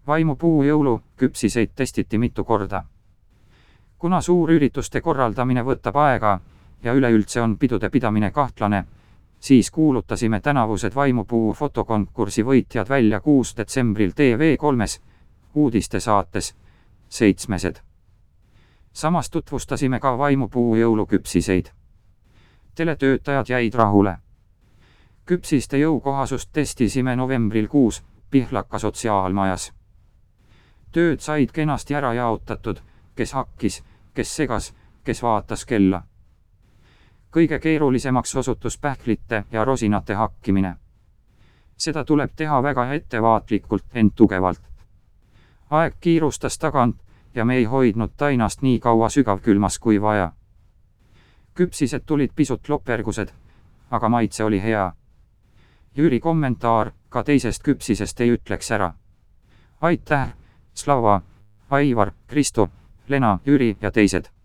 Vaimupuu jõulu küpsiseid testiti mitu korda. Kuna suurürituste korraldamine võtab aega ja üleüldse on pidude pidamine kahtlane, siis kuulutasime tänavused vaimupuu fotokonkursi võitjad välja 6. detsembril TV3 uudistesaates Seitsmesed. Samas tutvustasime ka vaimupuu jõuluküpsiseid. Teletöötajad jäid rahule. Küpsiste jõukohasust testisime novembril 6 Pihlaka sotsiaalmajas. Tööd said kenasti ära jaotatud, kes hakkis, kes segas, kes vaatas kella. Kõige keerulisemaks osutus pähklite ja rosinate hakkimine. Seda tuleb teha väga ettevaatlikult, ent tugevalt. Aeg kiirustas tagant ja me ei hoidnud tainast nii kaua sügavkülmas kui vaja. Küpsised tulid pisut lopergused, aga maitse oli hea. Jüri kommentaar ka teisest küpsisest ei ütleks ära. Aitäh, Slava, Aivar, Kristo, Lena, Jüri ja teised.